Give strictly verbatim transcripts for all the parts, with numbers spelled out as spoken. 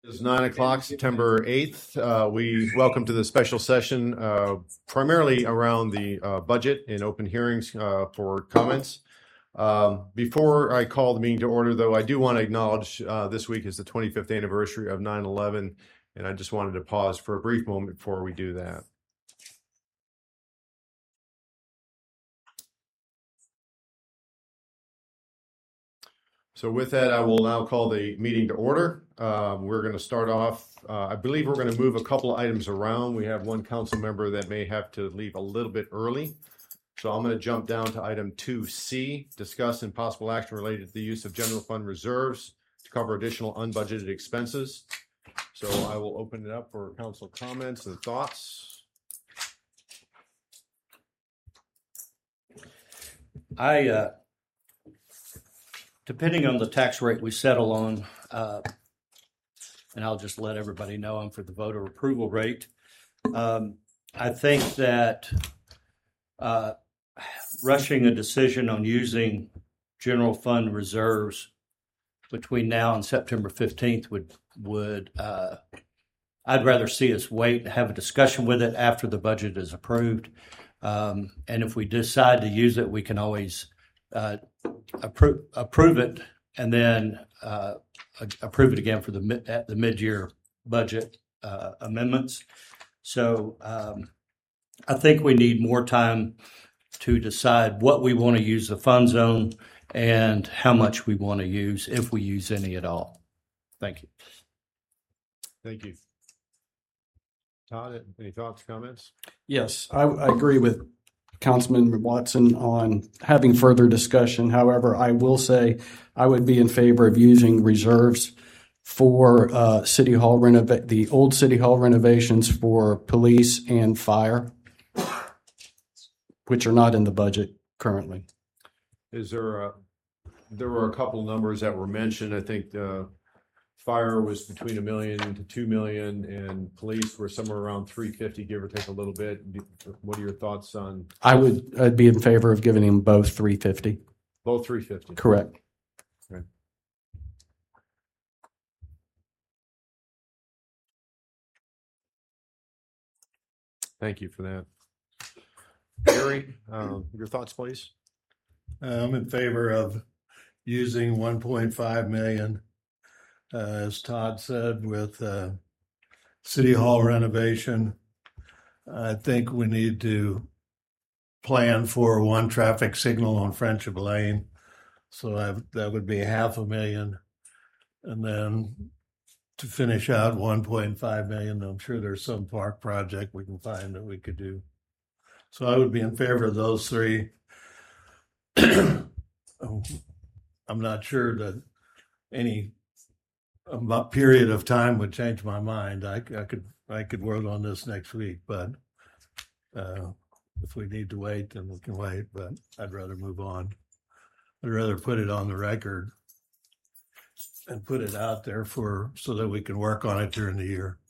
It's nine o'clock, September eighth. Uh, we welcome to the special session, uh, primarily around the uh, budget and open hearings uh, for comments. Um, before I call the meeting to order, though, I do want to acknowledge uh, this week is the twenty-fifth anniversary of nine eleven, and I just wanted to pause for a brief moment before we do that. So with that, I will now call the meeting to order. Um, we're going to start off, uh, I believe we're going to move a couple of items around. We have one council member that may have to leave a little bit early. So I'm going to jump down to item two C, discuss and possible action related to the use of general fund reserves to cover additional unbudgeted expenses. So I will open it up for council comments and thoughts. I, uh, depending on the tax rate we settle on, uh, and I'll just let everybody know I'm for the voter approval rate. Um, I think that uh, rushing a decision on using general fund reserves between now and September fifteenth would, would uh, I'd rather see us wait and have a discussion with it after the budget is approved. Um, and if we decide to use it, we can always uh, approve, approve it and then uh, approve it again for the mid, at the mid-year budget uh, amendments. So um, I think we need more time to decide what we want to use the funds on and how much we want to use, if we use any at all. Thank you. Thank you. Todd, any thoughts, comments? Yes, I, I agree with Councilman Watson on having further discussion. However, I will say I would be in favor of using reserves for uh, City Hall renova- the old City Hall renovations for police and fire, which are not in the budget currently. Is there a, there were a couple numbers that were mentioned. I think the fire was between a million to two million, and police were somewhere around three fifty, give or take a little bit. What are your thoughts on? I would I'd be in favor of giving them both three fifty. Both three fifty. Correct. Okay. Thank you for that. Gary, um, your thoughts, please. Uh, I'm in favor of using one point five million, uh, as Todd said, with uh, City Hall renovation. I think we need to plan for one traffic signal on Friendship Lane, so I, that would be half a million, and then to finish out one point five million. I'm sure there's some park project we can find that we could do. So I would be in favor of those three. I'm not sure that any about period of time would change my mind. I, I could I could work on this next week, but uh, if we need to wait, then we can wait. But I'd rather move on. I'd rather put it on the record and put it out there for so that we can work on it during the year.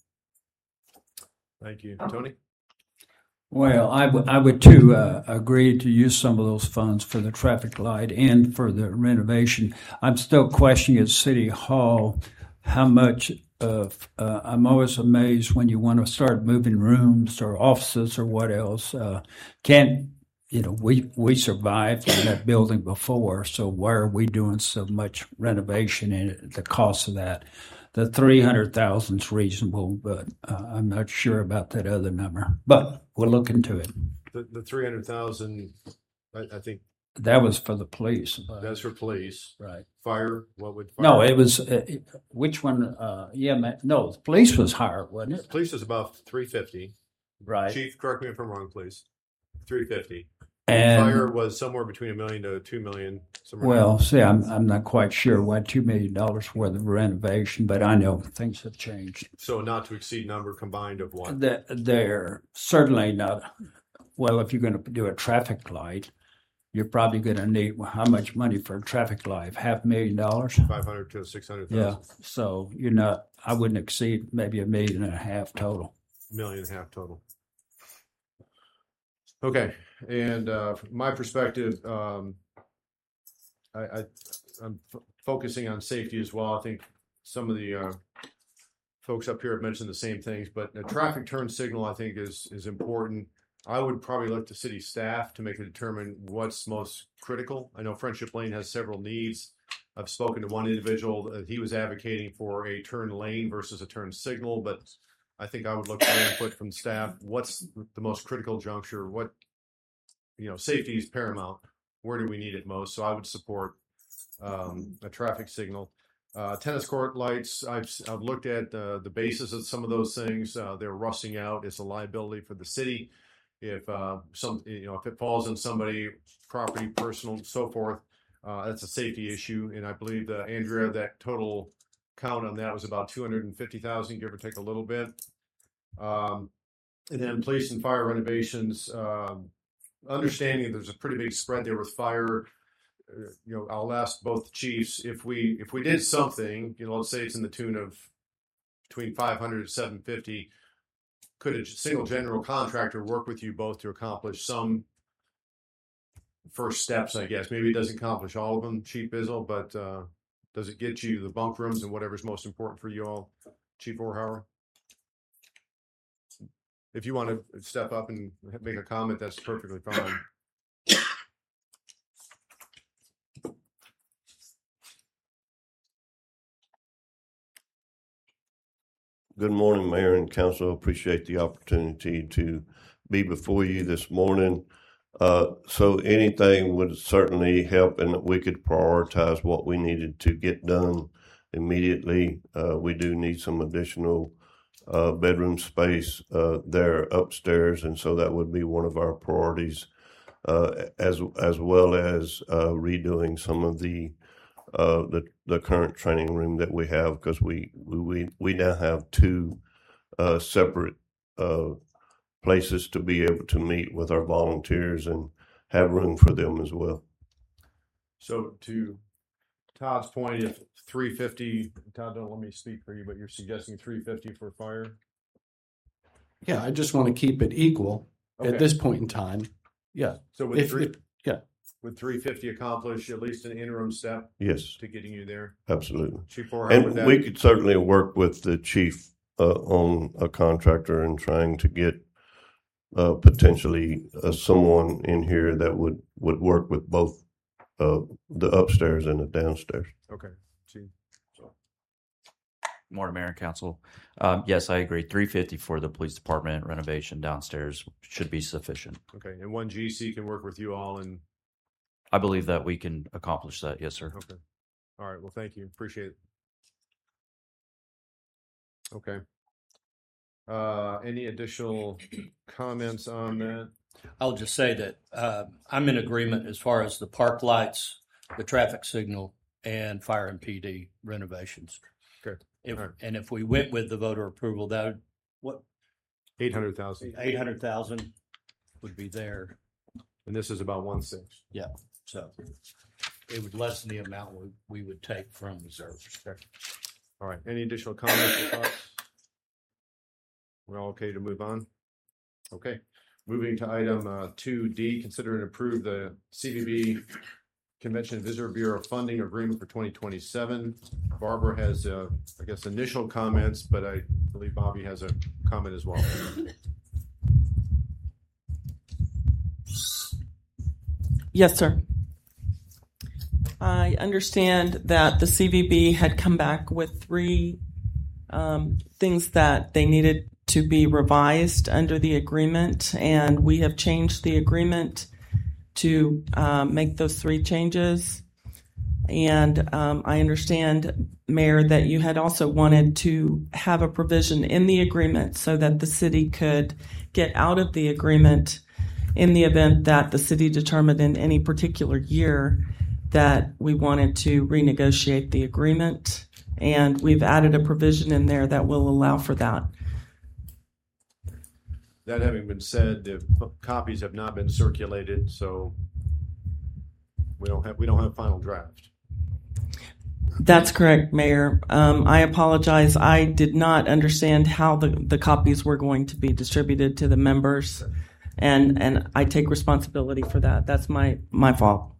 Thank you, Tony. Well, I would I would too uh, agree to use some of those funds for the traffic light and for the renovation. I'm still questioning at City Hall how much of, uh, I'm always amazed when you want to start moving rooms or offices or what else. Uh, can't, you know, we, we survived in that building before, so why are we doing so much renovation and the cost of that? The three hundred thousand is reasonable, but uh, I'm not sure about that other number. But we'll look into it. The, the three hundred thousand, I, I think that was for the police. That's for police, right? Fire. What would? Fire no, it was uh, which one? Uh, yeah, man, no, the police was higher, wasn't it? Police is about three fifty. Right. Chief, correct me if I'm wrong, please. Three fifty. And fire was somewhere between a million to two million. Well, down. see, I'm I'm not quite sure why two million dollars worth of renovation, but I know things have changed. So, not to exceed number combined of what? The, they're certainly not. Well, if you're going to do a traffic light, you're probably going to need how much money for a traffic light? Half a million dollars. Five hundred to six hundred thousand. Yeah. So you're not. I wouldn't exceed maybe a million and a half total. Million and a half total. Okay, and uh, from my perspective, um, I, I, I'm f- focusing on safety as well. I think some of the uh, folks up here have mentioned the same things, but a traffic turn signal, I think, is is important. I would probably look to city staff to make a determine what's most critical. I know Friendship Lane has several needs. I've spoken to one individual that he was advocating for a turn lane versus a turn signal, but I think I would look for input from staff. What's the most critical juncture? What, you know, safety is paramount. Where do we need it most? So I would support um, a traffic signal. Uh, tennis court lights, I've, I've looked at uh, the basis of some of those things. Uh, they're rusting out. It's a liability for the city. If uh, some, you know, if it falls on somebody, property, personal, and so forth, uh, that's a safety issue. And I believe, uh, Andrea, that total count on that was about two hundred fifty thousand, give or take a little bit. Um, and then police and fire renovations, um, understanding there's a pretty big spread there with fire. Uh, you know, I'll ask both chiefs if we if we did something, you know, let's say it's in the tune of between five hundred to seven fifty. Could a single general contractor work with you both to accomplish some first steps, I guess? Maybe it doesn't accomplish all of them, Chief Bizzle, but uh, does it get you the bunk rooms and whatever's most important for you all, Chief Orhauer? If you want to step up and make a comment, that's perfectly fine. Good morning, Mayor and Council. Appreciate the opportunity to be before you this morning. Uh, so anything would certainly help, and we could prioritize what we needed to get done immediately. Uh, we do need some additional uh, bedroom space uh, there upstairs, and so that would be one of our priorities, uh, as as well as uh, redoing some of the Uh, the the current training room that we have, because we, we we now have two uh, separate uh, places to be able to meet with our volunteers and have room for them as well. So to Todd's point, if three fifty, Todd, don't let me speak for you, but you're suggesting three fifty for fire? Yeah, I just want to keep it equal Okay. at this point in time. Yeah. So with If, three, if, yeah. would three fifty accomplish at least an interim step Yes, to getting you there? absolutely. Chief Orhauer, with And that? we could certainly work with the chief uh, on a contractor and trying to get uh, potentially uh, someone in here that would, would work with both uh, the upstairs and the downstairs. Okay. Chief. So, Morning, Mayor and Council. Um, yes, I agree. three fifty for the police department renovation downstairs should be sufficient. okay. And one G C can work with you all and I believe that we can accomplish that. Yes, sir. okay. All right. Well, thank you. Appreciate it. Okay. Uh, any additional comments on that? I'll just say that uh, I'm in agreement as far as the park lights, the traffic signal, and fire and P D renovations. Okay. If, All right. And if we went with the voter approval, that would, what, Eight hundred thousand. eight hundred thousand would be there. And this is about one six. Yeah. So it would lessen the amount we, we would take from reserves. Okay. All right. Any additional comments or thoughts? We're all okay to move on? Okay. Moving to item uh, two D, consider and approve the C V B Convention and Visitor Bureau funding agreement for twenty twenty-seven. Barbara has, uh, I guess, initial comments, but I believe Bobby has a comment as well. Yes, sir. I understand that the C V B had come back with three um, things that they needed to be revised under the agreement, and we have changed the agreement to uh, make those three changes. And um, I understand, Mayor, that you had also wanted to have a provision in the agreement so that the city could get out of the agreement in the event that the city determined in any particular year that we wanted to renegotiate the agreement. And we've added a provision in there that will allow for that. That having been said, the copies have not been circulated, so we don't have we don't have final draft. That's correct, Mayor. Um, I apologize. I did not understand how the, the copies were going to be distributed to the members, and and I take responsibility for that. That's my my fault.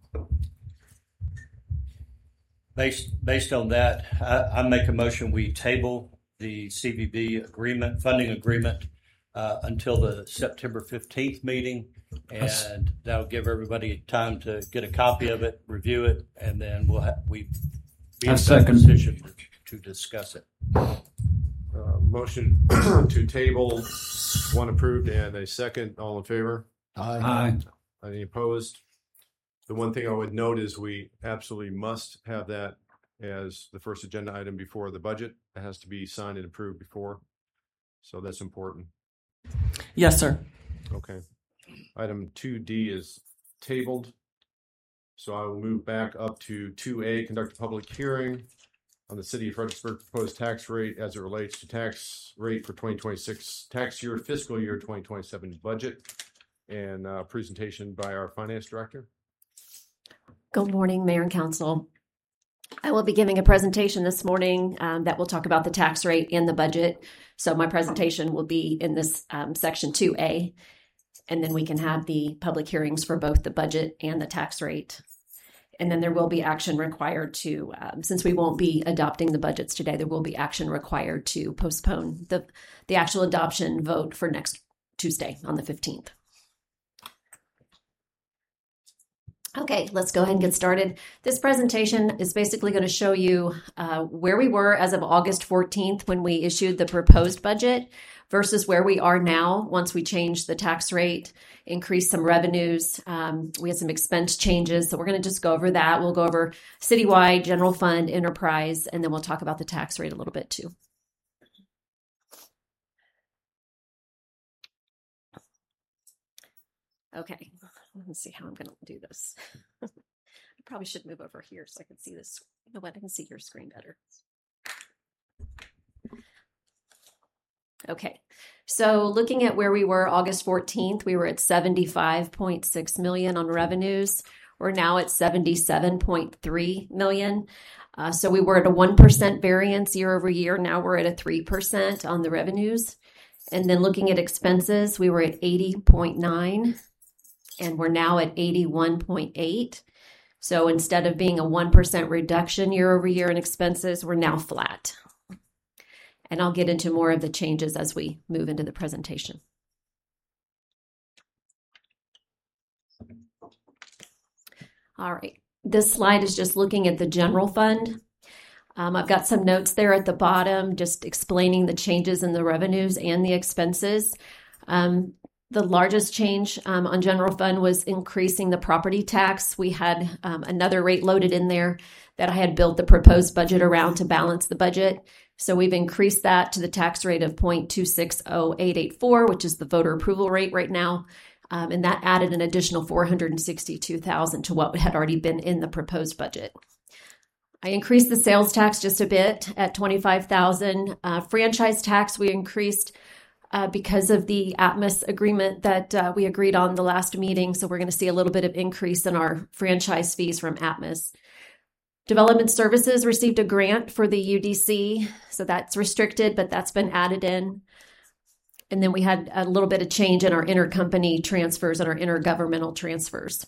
Based based on that, I, I make a motion we table the C V B agreement, funding agreement, uh, until the September fifteenth meeting. And that'll give everybody time to get a copy of it, review it, and then we'll have, we be in I a second. position to, to discuss it. Uh, motion to table, one approved and a second. All in favor? Aye. Any opposed? The one thing I would note is we absolutely must have that as the first agenda item before the budget. It has to be signed and approved before. So that's important. Yes, sir. Okay. Item two D is tabled. So I will move back up to two A, conduct a public hearing on the City of Fredericksburg proposed tax rate as it relates to tax rate for twenty twenty-six tax year, fiscal year twenty twenty-seven budget, and uh, presentation by our finance director. Good morning, Mayor and Council. I will be giving a presentation this morning um, that will talk about the tax rate and the budget. So my presentation will be in this um, section two A, and then we can have the public hearings for both the budget and the tax rate. And then there will be action required to, um, since we won't be adopting the budgets today, there will be action required to postpone the, the actual adoption vote for next Tuesday on the fifteenth. Okay, let's go ahead and get started. This presentation is basically going to show you uh, where we were as of August fourteenth when we issued the proposed budget versus where we are now once we changed the tax rate, increased some revenues. Um, we had some expense changes, so we're going to just go over that. We'll go over citywide, general fund, enterprise, and then we'll talk about the tax rate a little bit too. Okay. Let's see how I'm going to do this. I probably should move over here so I can see this. You know what? I can see your screen better. Okay. So looking at where we were August fourteenth, we were at seventy-five point six million on revenues. We're now at seventy-seven point three million. Uh, so we were at a one percent variance year over year. Now we're at a three percent on the revenues. And then looking at expenses, we were at eighty point nine. And we're now at eighty-one point eight. So instead of being a one percent reduction year over year in expenses, we're now flat. And I'll get into more of the changes as we move into the presentation. All right. This slide is just looking at the general fund. Um, I've got some notes there at the bottom, just explaining the changes in the revenues and the expenses. Um, The largest change um, on general fund was increasing the property tax. We had um, another rate loaded in there that I had built the proposed budget around to balance the budget. So we've increased that to the tax rate of zero point two six zero eight eight four, which is the voter approval rate right now. Um, and that added an additional four hundred sixty-two thousand dollars to what had already been in the proposed budget. I increased the sales tax just a bit at twenty-five thousand dollars. Uh, franchise tax we increased Uh, because of the Atmos agreement that uh, we agreed on the last meeting. So we're going to see a little bit of increase in our franchise fees from Atmos. Development Services received a grant for the U D C. So that's restricted, but that's been added in. And then we had a little bit of change in our intercompany transfers and our intergovernmental transfers.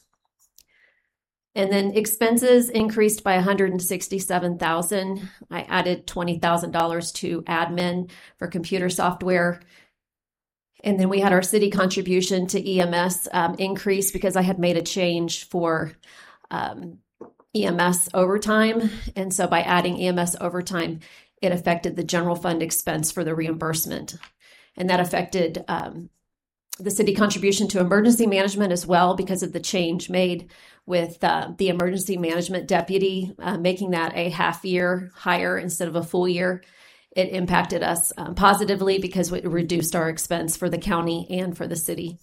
And then expenses increased by one hundred sixty-seven thousand dollars. I added twenty thousand dollars to admin for computer software. And then we had our city contribution to E M S um, increase because I had made a change for um, E M S overtime. And so by adding E M S overtime, it affected the general fund expense for the reimbursement. And that affected um, the city contribution to emergency management as well because of the change made with uh, the emergency management deputy, uh, making that a half year hire instead of a full year. It impacted us um, positively because it reduced our expense for the county and for the city.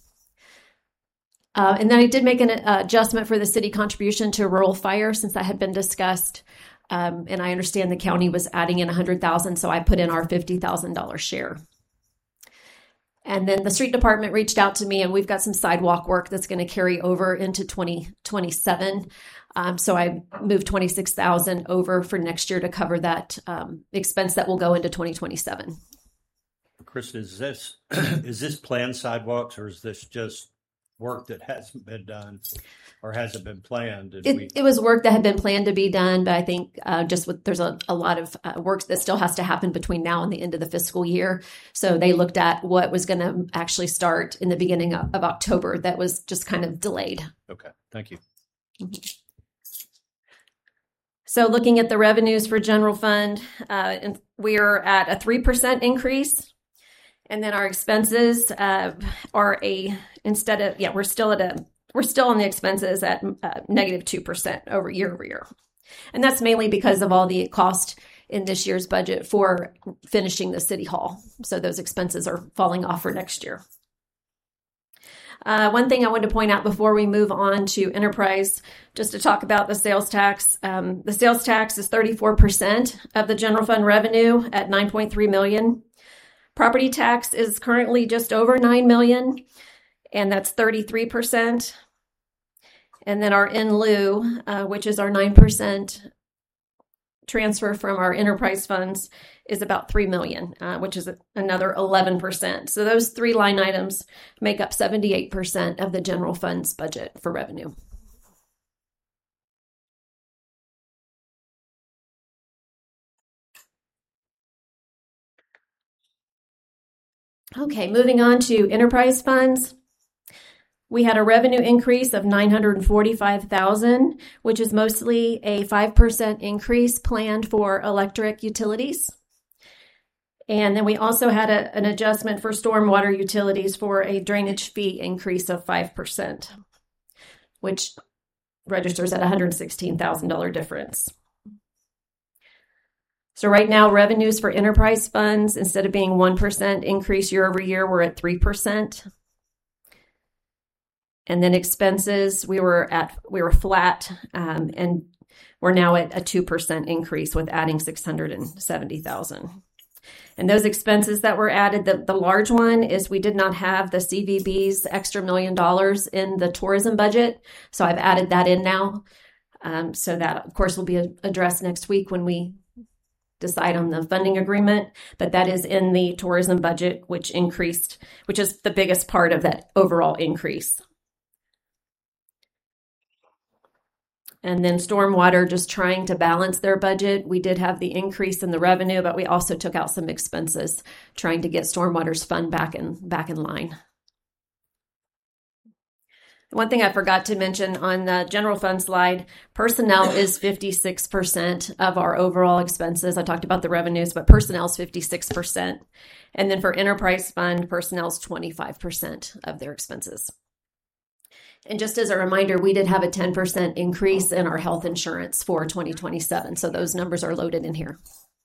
Uh, and then I did make an uh, adjustment for the city contribution to rural fire since that had been discussed. Um, and I understand the county was adding in one hundred thousand dollars, so I put in our fifty thousand dollars share. And then the street department reached out to me, and we've got some sidewalk work that's going to carry over into twenty twenty-seven. Um, so I moved twenty-six thousand dollars over for next year to cover that um, expense that will go into twenty twenty-seven. Chris, is this is this planned sidewalks or is this just work that hasn't been done or hasn't been planned. And we, It, it was work that had been planned to be done, but I think uh, just with there's a, a lot of uh, work that still has to happen between now and the end of the fiscal year. So they looked at what was going to actually start in the beginning of, of October that was just kind of delayed. okay, thank you. So looking at the revenues for general fund, uh, and we are at a three percent increase. And then our expenses uh, are a, instead of, yeah, we're still at a, we're still on the expenses at uh, negative two percent over year over year. And that's mainly because of all the cost in this year's budget for finishing the city hall. So those expenses are falling off for next year. Uh, one thing I wanted to point out before we move on to enterprise, just to talk about the sales tax. Um, the sales tax is thirty-four percent of the general fund revenue at nine point three million dollars. Property tax is currently just over nine million dollars, and that's thirty-three percent. And then our in lieu, uh, which is our nine percent transfer from our enterprise funds, is about three million dollars, uh, which is another eleven percent. So those three line items make up seventy-eight percent of the general fund's budget for revenue. Okay, moving on to enterprise funds. We had a revenue increase of nine hundred forty-five thousand dollars, which is mostly a five percent increase planned for electric utilities. And then we also had a, an adjustment for stormwater utilities for a drainage fee increase of five percent, which registers at one hundred sixteen thousand dollars difference. So right now, revenues for enterprise funds, instead of being one percent increase year over year, we're at three percent. And then expenses, we were at we were flat, um, and we're now at a two percent increase with adding six hundred seventy thousand dollars. And those expenses that were added, the, the large one is we did not have the C V B's extra million dollars in the tourism budget. So I've added that in now. Um, so that, of course, will be addressed next week when we decide on the funding agreement, but that is in the tourism budget, which increased, which is the biggest part of that overall increase. And then stormwater, just trying to balance their budget. We did have the increase in the revenue, but we also took out some expenses, trying to get stormwater's fund back in, back in line. One thing I forgot to mention on the general fund slide, personnel is fifty-six percent of our overall expenses. I talked about the revenues, but personnel is fifty-six percent. And then for enterprise fund, personnel is twenty-five percent of their expenses. And just as a reminder, we did have a ten percent increase in our health insurance for twenty twenty-seven. So those numbers are loaded in here.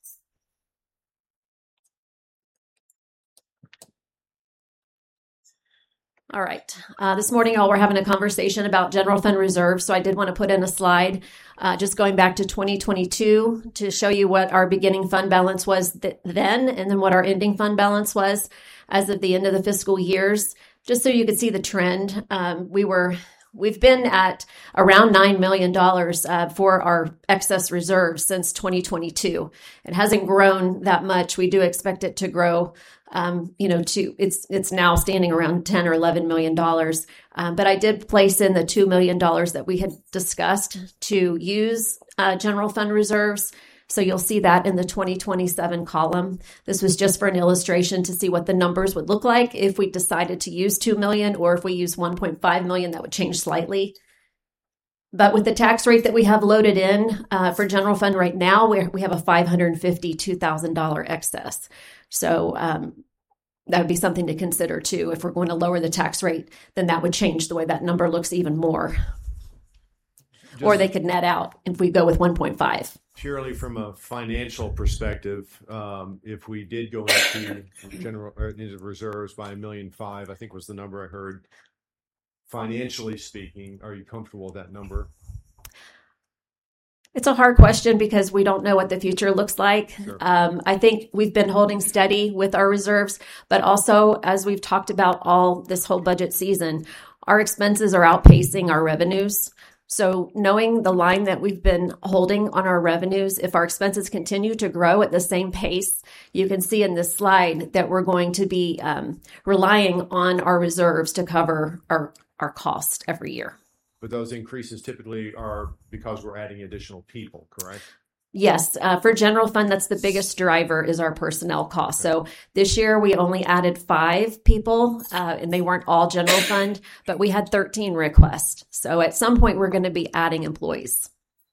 All right. Uh, this morning, y'all, we're having a conversation about general fund reserves. So I did want to put in a slide uh, just going back to twenty twenty-two to show you what our beginning fund balance was th- then and then what our ending fund balance was as of the end of the fiscal years, just so you could see the trend. Um, we were, we've been at around nine million dollars uh, for our excess reserves since twenty twenty-two. It hasn't grown that much. We do expect it to grow. Um, you know, to it's it's now standing around ten or eleven million dollars. Um, but I did place in the two million dollars that we had discussed to use uh, general fund reserves. So you'll see that in the twenty twenty-seven column. This was just for an illustration to see what the numbers would look like if we decided to use two million or if we use one point five million, that would change slightly. But with the tax rate that we have loaded in uh, for general fund right now, we we have a five hundred fifty-two thousand dollars excess. So um, that would be something to consider too. If we're going to lower the tax rate, then that would change the way that number looks even more. Just or they could net out if we go with one point five. Purely from a financial perspective, um, if we did go into general or into reserves by a million five, I think was the number I heard. Financially speaking, are you comfortable with that number? It's a hard question because we don't know what the future looks like. Sure. Um, I think we've been holding steady with our reserves, but also as we've talked about all this whole budget season, our expenses are outpacing our revenues. So knowing the line that we've been holding on our revenues, if our expenses continue to grow at the same pace, you can see in this slide that we're going to be um, relying on our reserves to cover our our cost every year. But those increases typically are because we're adding additional people, correct? Yes, uh, for general fund, that's the biggest driver is our personnel costs. So this year we only added five people, uh, and they weren't all general fund, but we had thirteen requests. So at some point we're going to be adding employees.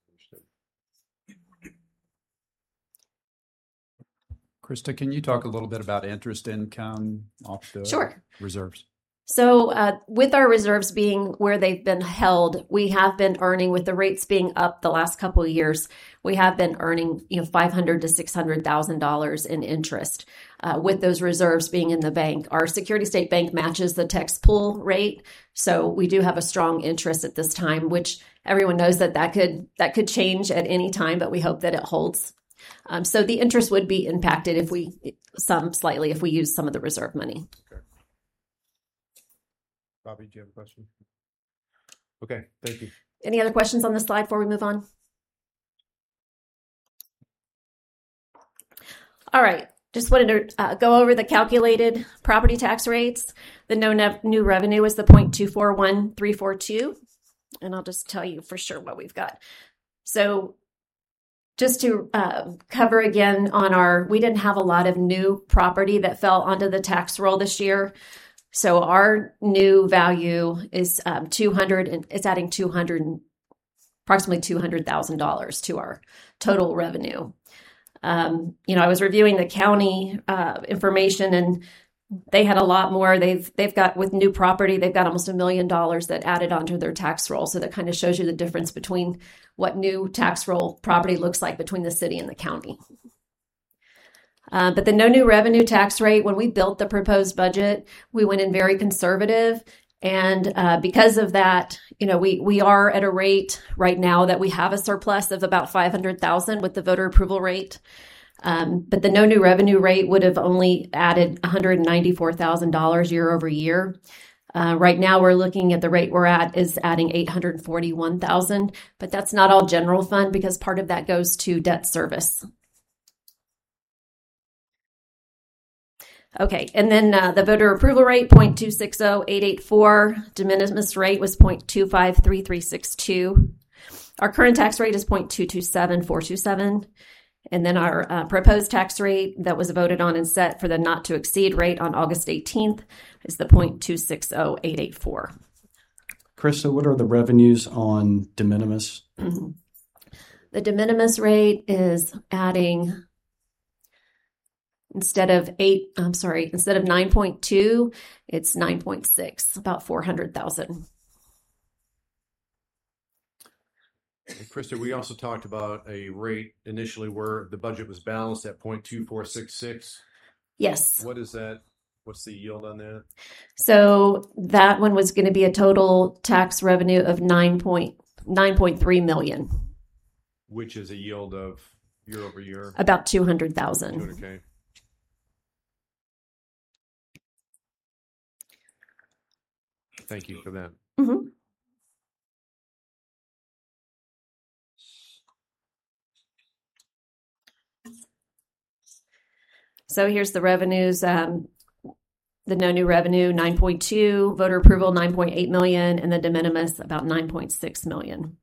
Krista, can you talk a little bit about interest income off the Sure. reserves? So uh, with our reserves being where they've been held, we have been earning, with the rates being up the last couple of years, we have been earning, you know, five hundred to six hundred thousand dollars in interest. Uh, with those reserves being in the bank, our Security State Bank matches the tax pool rate, so we do have a strong interest at this time. Which everyone knows that that could that could change at any time, but we hope that it holds. Um, so the interest would be impacted if we some slightly if we use some of the reserve money. Okay. Bobby, do you have a question? Okay, thank you. Any other questions on this slide before we move on? All right, just wanted to uh, go over the calculated property tax rates. The no nev- new revenue is the zero point two four one three four two, and I'll just tell you for sure what we've got. So just to uh, cover again on our, we didn't have a lot of new property that fell onto the tax roll this year. So our new value is um, two hundred, and it's adding two hundred, approximately two hundred thousand dollars to our total revenue. Um, you know, I was reviewing the county uh, information, and they had a lot more. They've they've got, with new property, they've got almost a million dollars that added onto their tax roll. So that kind of shows you the difference between what new tax roll property looks like between the city and the county. Uh, but the no new revenue tax rate, when we built the proposed budget, we went in very conservative. And uh, because of that, you know, we we are at a rate right now that we have a surplus of about five hundred thousand with the voter approval rate. Um, but the no new revenue rate would have only added one hundred ninety-four thousand dollars year over year. Uh, right now, we're looking at the rate we're at is adding eight hundred forty-one thousand dollars, but that's not all general fund because part of that goes to debt service. Okay, and then uh, the voter approval rate, zero point two six zero eight eight four. De minimis rate was zero point two five three three six two. Our current tax rate is zero point two two seven four two seven. And then our uh, proposed tax rate that was voted on and set for the not to exceed rate on August eighteenth is the zero point two six zero eight eight four. Krista, what are the revenues on de minimis? Mm-hmm. The de minimis rate is adding, instead of eight, I'm sorry, instead of nine point two, it's nine point six, about four hundred thousand. And Krista, we also talked about a rate initially where the budget was balanced at zero point two four six six. Yes. What is that? What's the yield on that? So that one was going to be a total tax revenue of nine point nine point three million. Which is a yield of year over year? About two hundred thousand. two hundred K. Thank you for that. Mm-hmm. So here's the revenues. Um, the no new revenue, nine point two, voter approval, nine point eight million, and the de minimis, about nine point six million.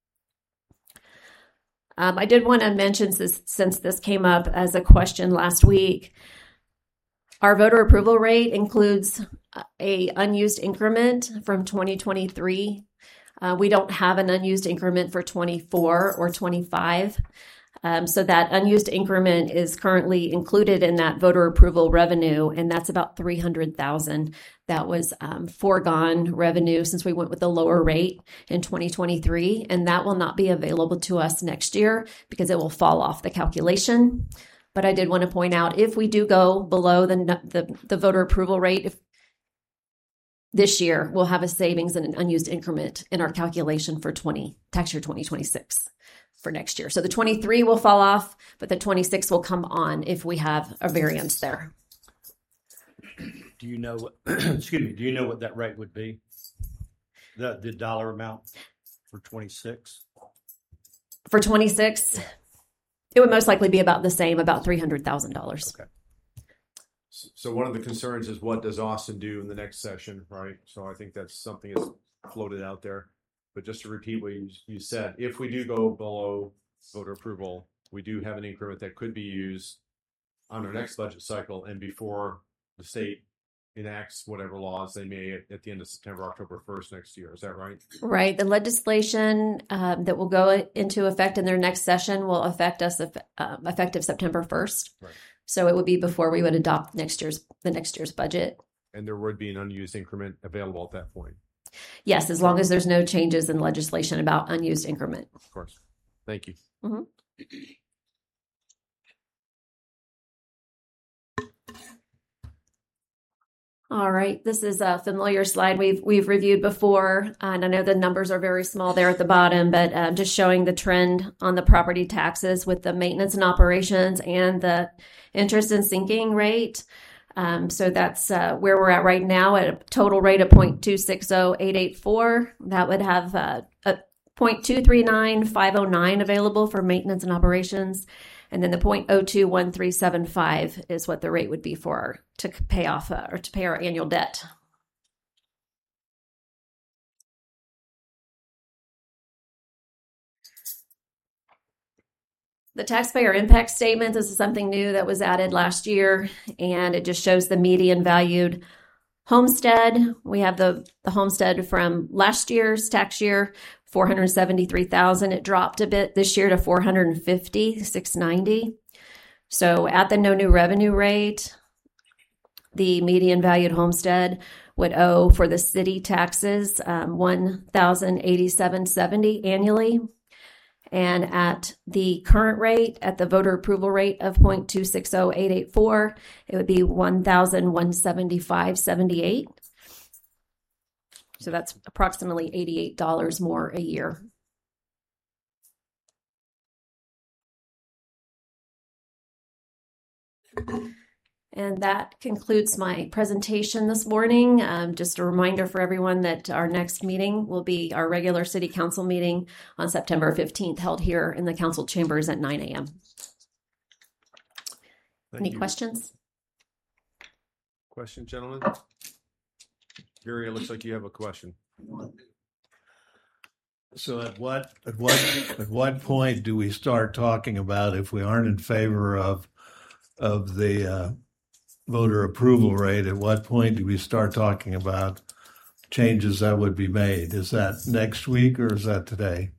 Um, I did want to mention this, since this came up as a question last week, our voter approval rate includes a unused increment from twenty twenty-three. Uh, we don't have an unused increment for twenty-four or twenty-five. Um, so that unused increment is currently included in that voter approval revenue, and that's about three hundred thousand dollars. That was um, foregone revenue since we went with the lower rate in twenty twenty-three, and that will not be available to us next year because it will fall off the calculation. But I did want to point out, if we do go below the the, the voter approval rate, if this year we'll have a savings and an unused increment in our calculation for twenty tax year twenty twenty-six. For next year. So the twenty-three will fall off, but the twenty-six will come on if we have a variance there. Do you know what, excuse me, do you know what that rate would be? The the dollar amount for twenty-six? For twenty-six, it would most likely be about the same, about three hundred thousand dollars. Okay. So one of the concerns is what does Austin do in the next session, right? So I think that's something that's floated out there. But just to repeat what you, you said, if we do go below voter approval, we do have an increment that could be used on our next budget cycle and before the state enacts whatever laws they may at, at the end of September, October first next year. Is that right? Right. The legislation um, that will go into effect in their next session will affect us eff- uh, effective September first. Right. So it would be before we would adopt next year's the next year's budget. And there would be an unused increment available at that point. Yes, as long as there's no changes in legislation about unused increment. Of course. Thank you. Mm-hmm. All right, this is a familiar slide we've we've reviewed before, and I know the numbers are very small there at the bottom, but uh, just showing the trend on the property taxes with the maintenance and operations and the interest and sinking rate. Um, so that's uh, where we're at right now at a total rate of zero point two six zero eight eight four. That would have uh, a zero point two three nine five zero nine available for maintenance and operations. And then the zero point zero two one three seven five is what the rate would be for our, to pay off uh, or to pay our annual debt. The taxpayer impact statement, this is something new that was added last year, and it just shows the median valued homestead. We have the, the homestead from last year's tax year, four hundred seventy-three thousand. It dropped a bit this year to four hundred fifty, six ninety. So at the no new revenue rate, the median valued homestead would owe for the city taxes um, one thousand eighty-seven seventy annually. And at the current rate, at the voter approval rate of zero point two six zero eight eight four, it would be one thousand one hundred seventy-five seventy-eight. So that's approximately eighty-eight dollars more a year. And that concludes my presentation this morning. Um, just a reminder for everyone that our next meeting will be our regular city council meeting on September fifteenth, held here in the council chambers at nine a.m. Any you. questions? Question, gentlemen? Gary, it looks like you have a question. So at what at what at what point do we start talking about if we aren't in favor of of the uh, voter approval rate? At what point do we start talking about changes that would be made? Is that next week or is that today?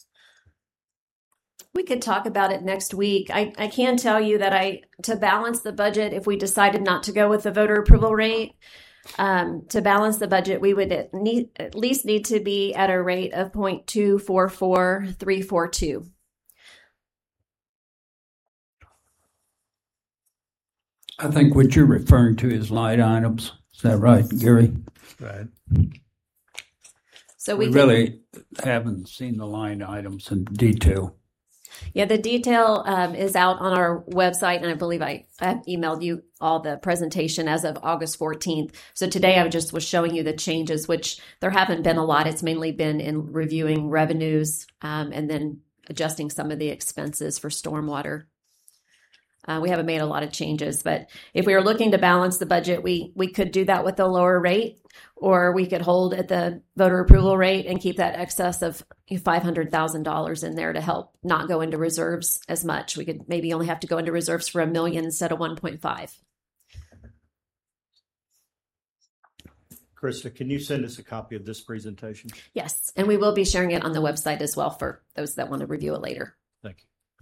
We could talk about it next week. I, I can tell you that I to balance the budget, if we decided not to go with the voter approval rate, um, to balance the budget, we would at, need, at least need to be at a rate of zero point two four four three four two. I think what you're referring to is line items. Is that right, Gary? Right. So We we, could- really haven't seen the line items in detail. Yeah, the detail um, is out on our website, and I believe I, I emailed you all the presentation as of August fourteenth. So today I just was showing you the changes, which there haven't been a lot. It's mainly been in reviewing revenues um, and then adjusting some of the expenses for stormwater. Uh, we haven't made a lot of changes, but if we were looking to balance the budget, we we could do that with a lower rate, or we could hold at the voter approval rate and keep that excess of five hundred thousand dollars in there to help not go into reserves as much. We could maybe only have to go into reserves for a million instead of one point five. Krista, can you send us a copy of this presentation? Yes, and we will be sharing it on the website as well for those that want to review it later. Thank you.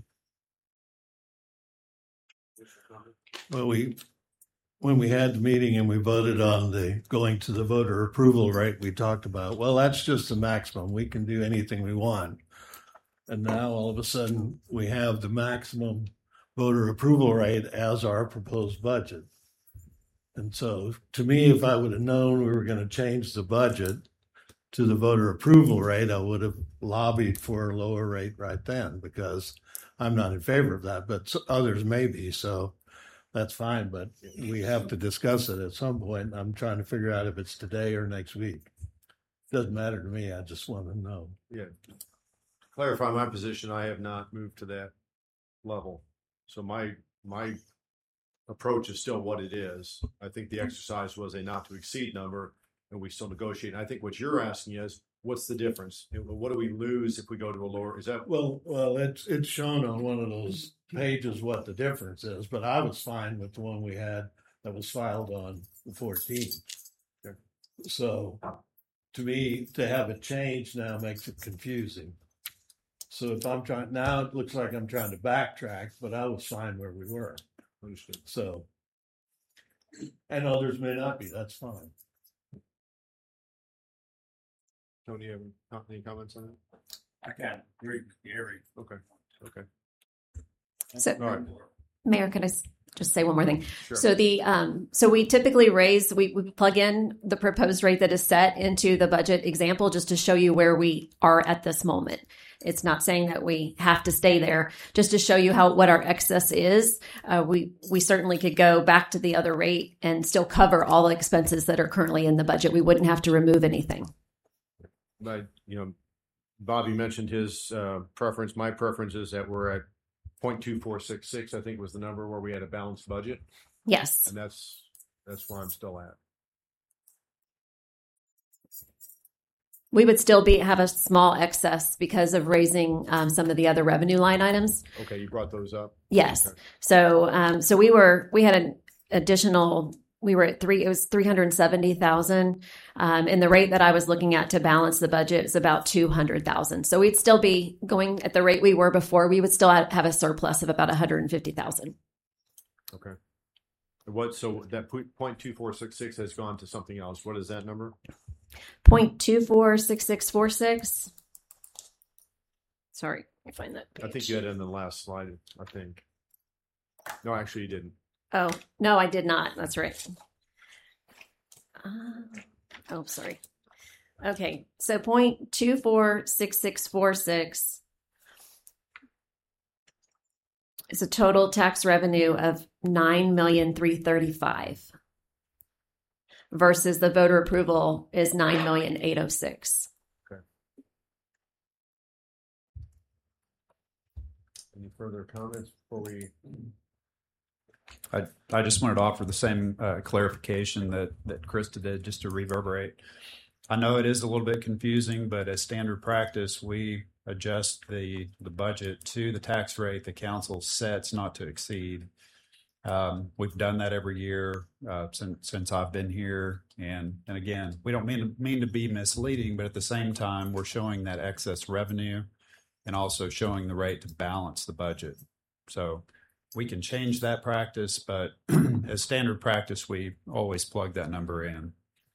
Well, we when we had the meeting and we voted on the going to the voter approval rate, we talked about, well, that's just the maximum. We can do anything we want. And now all of a sudden we have the maximum voter approval rate as our proposed budget. And so to me, if I would have known we were going to change the budget to the voter approval rate, I would have lobbied for a lower rate right then, because I'm not in favor of that, but others may be. So that's fine, but we have to discuss it at some point. I'm trying to figure out if it's today or next week. Doesn't matter to me. I just want to know. Yeah. Clarify my position. I have not moved to that level. So my my approach is still what it is. I think the exercise was a not to exceed number, and we still negotiate. And I think what you're asking is, what's the difference? What do we lose if we go to a lower? Is that Well, well, it's it's shown on one of those pages what the difference is, but I was fine with the one we had that was filed on the fourteenth. Okay. So, to me, to have it changed now makes it confusing. So if I'm trying now, it looks like I'm trying to backtrack, but I was fine where we were. understood? So, and others may not be. That's fine. Tony, you have any comments on that? I can't agree with Gary. Okay. Okay. So, All right. Mayor, can I s- just say one more thing? Sure. So the um, so we typically raise we, we plug in the proposed rate that is set into the budget example just to show you where we are at this moment. It's not saying that we have to stay there, just to show you how what our excess is. Uh, we we certainly could go back to the other rate and still cover all expenses that are currently in the budget. We wouldn't have to remove anything. But, you know, Bobby mentioned his uh, preference. My preference is that we're at point two four six six, I think was the number where we had a balanced budget. Yes. And that's, that's where I'm still at. We would still be have a small excess because of raising um, some of the other revenue line items. Okay. You brought those up. Yes. Okay. So, um, so we were, we had an additional, we were at three, it was three hundred seventy thousand. Um, and the rate that I was looking at to balance the budget is about two hundred thousand. So we'd still be going at the rate we were before. We would still have a surplus of about one hundred fifty thousand. Okay. What, so that point two four six six has gone to something else. What is that number? Point two four six six four six. Sorry, let me find that page. I think you had it in the last slide, I think. No, actually you didn't. Oh, no, I did not. That's right. Uh, oh, sorry. Okay, so point two four six six four six is a total tax revenue of nine million three thirty five, versus the voter approval is nine million eight oh six. Okay. Any further comments before we? I, I just wanted to offer the same uh, clarification that, that Krista did, just to reverberate. I know it is a little bit confusing, but as standard practice, we adjust the, the budget to the tax rate the council sets not to exceed. Um, we've done that every year uh, since since I've been here, and and again, we don't mean to, mean to be misleading, but at the same time, we're showing that excess revenue, and also showing the rate to balance the budget. So we can change that practice, but as standard practice, we always plug that number in.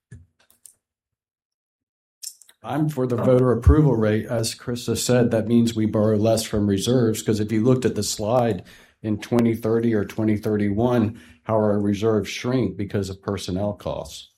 I'm for the voter approval rate. As Krista said, that means we borrow less from reserves, because if you looked at the slide in twenty thirty or twenty thirty-one, how our reserves shrink because of personnel costs.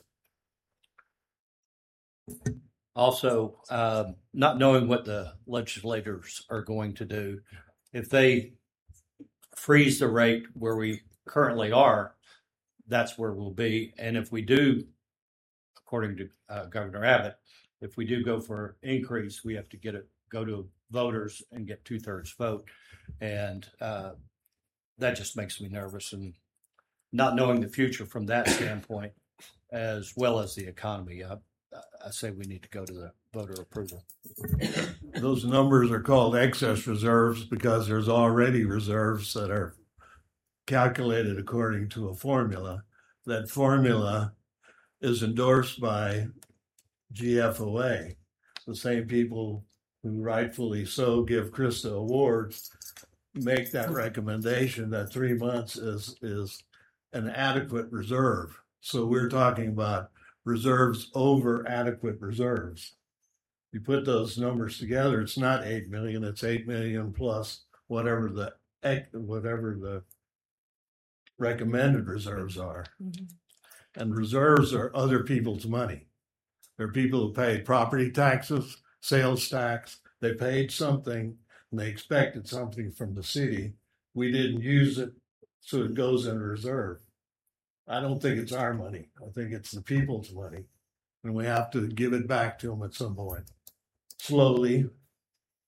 Also, uh, not knowing what the legislators are going to do, if they freeze the rate where we currently are, that's where we'll be. And if we do, according to uh, Governor Abbott, if we do go for increase, we have to get it, go to voters and get two thirds vote. And uh, that just makes me nervous, and not knowing the future from that standpoint, as well as the economy. I, I say we need to go to the voter approval. Those numbers are called excess reserves because there's already reserves that are calculated according to a formula. That formula is endorsed by G F O A, the same people who rightfully so give Krista awards, make that recommendation that three months is is an adequate reserve. So we're talking about reserves over adequate reserves. You put those numbers together, it's not eight million, it's eight million plus whatever the whatever the recommended reserves are. Mm-hmm. And reserves are other people's money. They're people who paid property taxes, sales tax, they paid something and they expected something from the city. We didn't use it, so it goes in reserve. I don't think it's our money. I think it's the people's money. And we have to give it back to them at some point. Slowly,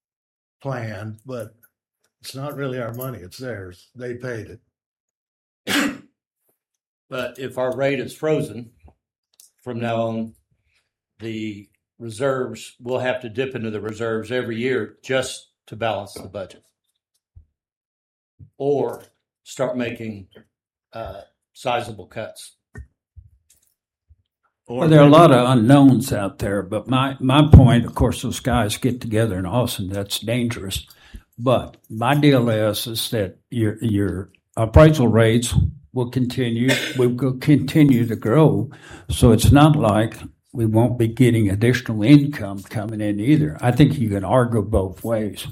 planned, but it's not really our money. It's theirs. They paid it. But if our rate is frozen from now on, the reserves, we'll have to dip into the reserves every year just to balance the budget. Or start making uh, sizable cuts. Well, there are a lot of unknowns out there, but my, my point, of course, those guys get together in Austin. That's dangerous. But my deal is, is that your your appraisal rates will continue. We will continue to grow. So it's not like we won't be getting additional income coming in either. I think you can argue both ways.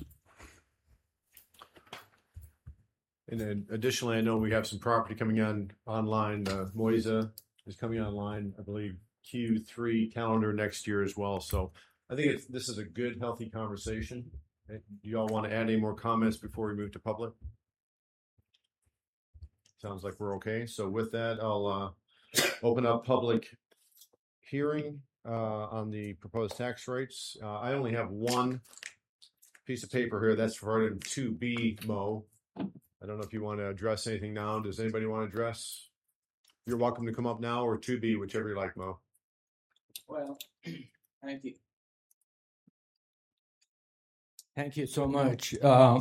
And then additionally, I know we have some property coming on online. Uh, Moisa is coming online, I believe, Q three calendar next year as well. So I think it's, this is a good, healthy conversation. Do you all want to add any more comments before we move to public? Sounds like we're okay. So with that, I'll uh, open up public hearing uh, on the proposed tax rates. Uh, I only have one piece of paper here. That's for item two B, Mo. I don't know if you want to address anything now. Does anybody want to address? You're welcome to come up now, or two B, whichever you like, Mo. Well, thank you. Thank you so much. Uh,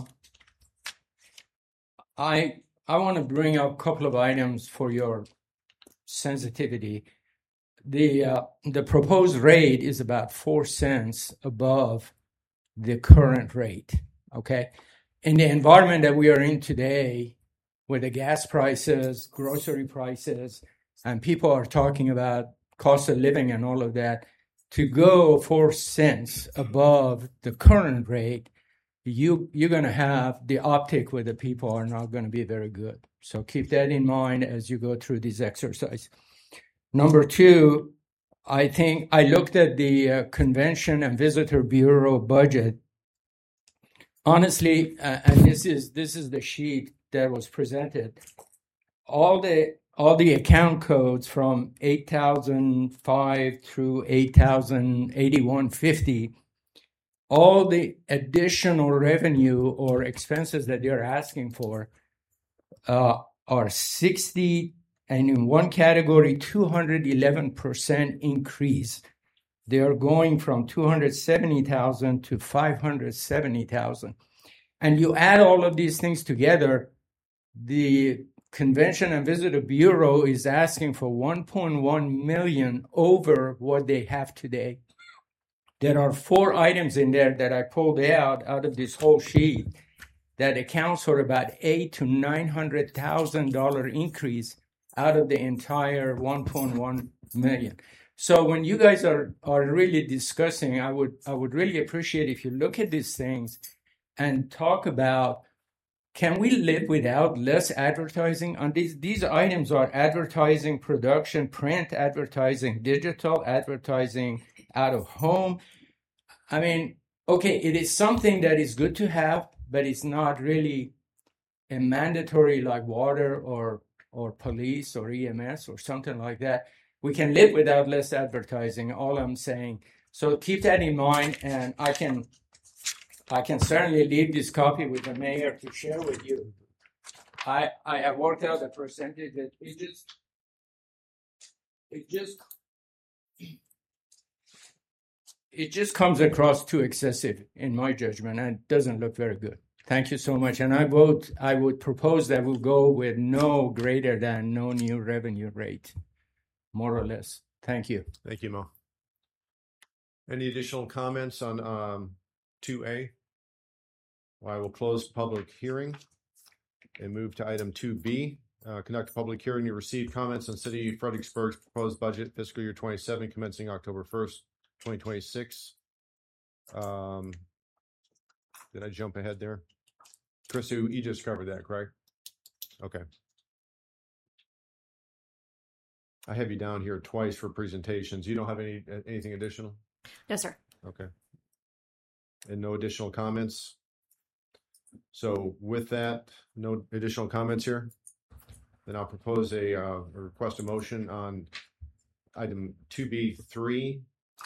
I I want to bring up a couple of items for your sensitivity. The uh, the proposed rate is about four cents above the current rate. Okay, in the environment that we are in today, where the gas prices, grocery prices, and people are talking about cost of living and all of that, to go four cents above the current rate, you, you're going to have the optic where the people are not going to be very good. So keep that in mind as you go through this exercise. Number two, I think I looked at the uh, Convention and Visitor Bureau budget. Honestly, uh, and this is this is the sheet that was presented. All the all the account codes from eight thousand five through eight thousand eighty-one fifty, all the additional revenue or expenses that they're asking for uh, are sixty, and in one category, two hundred eleven percent increase. They are going from two hundred seventy thousand to five hundred seventy thousand. And you add all of these things together, the Convention and Visitor Bureau is asking for one point one million over what they have today. There are four items in there that I pulled out out of this whole sheet that accounts for about eight to nine hundred thousand dollar increase out of the entire one point one million. So when you guys are are really discussing, I would I would really appreciate if you look at these things and talk about, can we live without less advertising? On these these items are advertising, production, print advertising, digital advertising, out of home. I mean, okay, it is something that is good to have, but it's not really a mandatory like water or or police or E M S or something like that. We can live without less advertising, all I'm saying. So keep that in mind, and I can I can certainly leave this copy with the mayor to share with you. I I have worked out the percentage that it just it just it just comes across too excessive in my judgment, and it doesn't look very good. Thank you so much. And I vote I would propose that we'll go with no greater than no new revenue rate. More or less. Thank you. Thank you, Mo. Any additional comments on um, two A? Well, I will close public hearing and move to item two B. Uh, conduct a public hearing to receive comments on City of Fredericksburg's proposed budget fiscal year twenty-seven commencing October first, twenty twenty-six. Um, did I jump ahead there? Chris, you you just covered that, correct? Okay. I have you down here twice for presentations. You don't have any anything additional? No, sir. Okay. And no additional comments? So with that, no additional comments here? Then I'll propose a, uh, a request a motion on item two B three.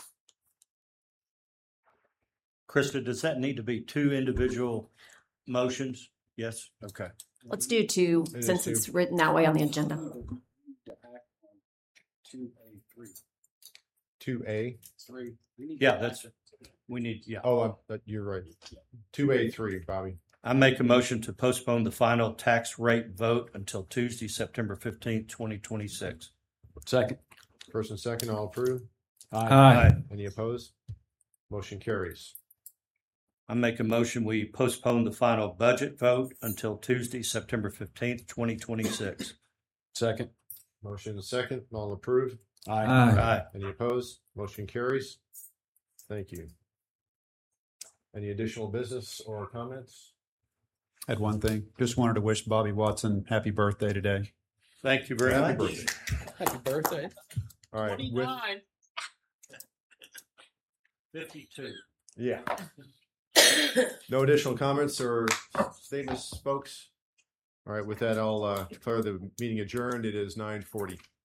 Krista, does that need to be two individual motions? Yes? Okay. Let's do two It is since two. it's written that way on the agenda. Two A. Yeah, that's, we need, yeah. Oh, uh, that- you're right. Two A three, Bobby. I make a motion to postpone the final tax rate vote until Tuesday, September fifteenth, twenty twenty-six. Second. First and second, all approved? Aye. Any opposed? Motion carries. I make a motion, we postpone the final budget vote until Tuesday, September fifteenth, twenty twenty-six. Second. Motion and second, all approved? Aye. Aye. Any opposed? Motion carries. Thank you. Any additional business or comments? Had one thing. Just wanted to wish Bobby Watson happy birthday today. Thank you very Happy much. birthday. Happy birthday. All right. With, fifty-two. yeah. No additional comments or statements, folks? All right. With that, I'll uh, declare the meeting adjourned. It is nine forty.